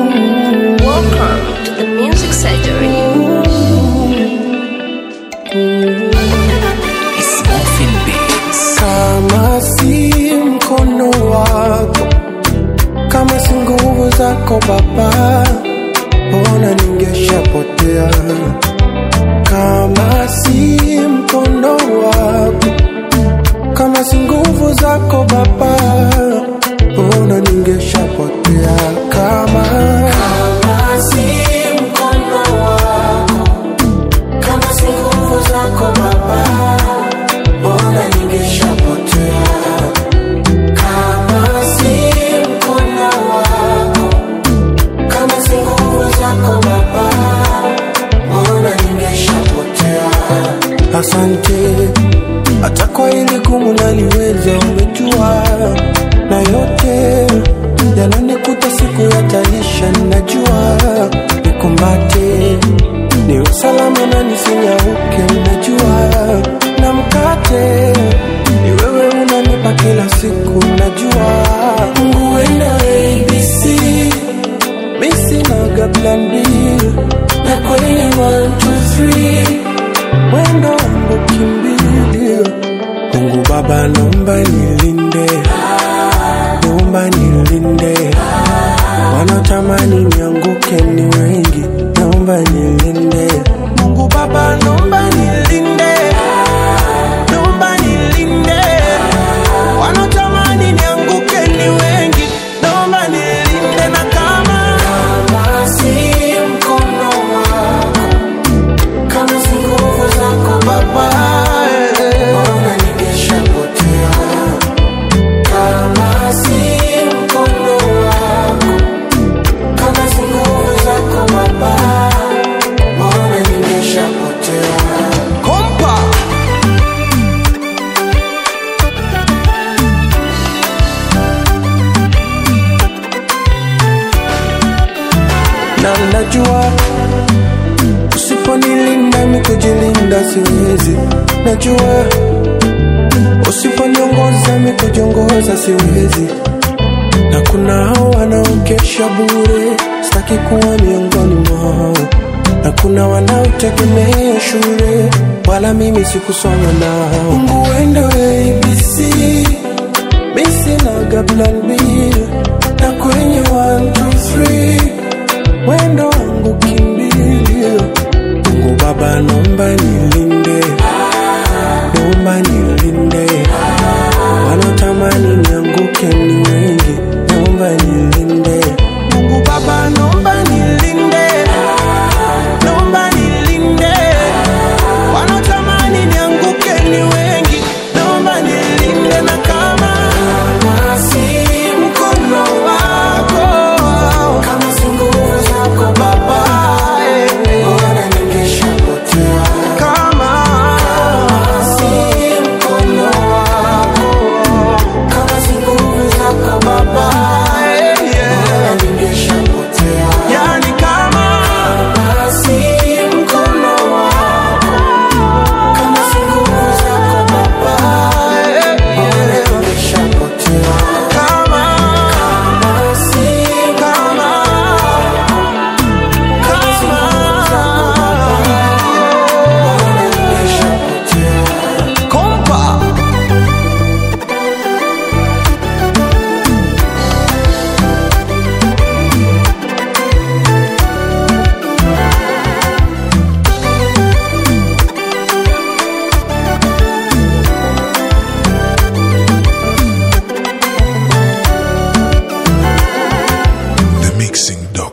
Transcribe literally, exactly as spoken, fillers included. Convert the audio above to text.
Welcome to the Music Surgery. It's Morphin Beats. Kama si mkono wako, kama si nguvu zako Baba, mbona ningeshapotea? Kama si mkono wako, kama si nguvu zako Baba, mbona ningeshapotea? Kama kama si mkono wako, kama si nguvu zako Baba, mbona ningeshapotea? Kama si mkono wako, kama si nguvu zako Baba, mbona ningeshapotea? Asante, hata kwa ile gumu naliweza, umejua na yote yananikuta siku yataisha. Najua nikumbate, ni usalama na nisinyauke. Najua na mkate ni wewe unanipa kila siku. Najua Mungu wenda A B C, mimi sina plan B, na kwenye one two three wendo wangu kimbilio. Mungu Baba naomba nilinde, naomba nilinde, wanatamani nianguke ni wengi, naomba nilinde. Mungu Baba naomba nilinde, naomba nilinde, wanatamani nianguke ni wengi, naomba nilinde. Na kama kama si mkono wako, kama si nguvu zako Baba, mbona ningeshapotea? Kama si mkono wako, kama si nguvu zako Baba, mbona ningeshapotea? Kompa na najua usiponilinda mimi kujilinda siwezi. Najua usiponiongoza mimi kujiongoza siwezi. Na kuna hao wanaokesha bure, sitaki kuwa miongoni mwao. Na kuna wanaotegemea shule, wala mimi sikusoma nao. Mungu wenda A B C, mimi sina plan B, na kwenye one two three wendo wangu kimbilio. Mungu Baba naomba nilinde, naomba nilinde, wanatamani nianguke ni wengi, naomba nilinde. Mungu Baba naomba nilinde, naomba nilinde, wanatamani nianguke ni wengi, naomba nilinde. Na kama kama si mkono wako, kama si nguvu zako Baba, mbona ningeshapotea? Kama kama si mkono wako, kama si nguvu zako Baba, mbona ningeshapotea? Yani kama kama si mkono wako, kama si nguvu zako Baba, mbona ningeshapotea? Kama kama si kama kama si nguvu zako Baba, mbona ningeshapotea? Kompa The Mixing Dog.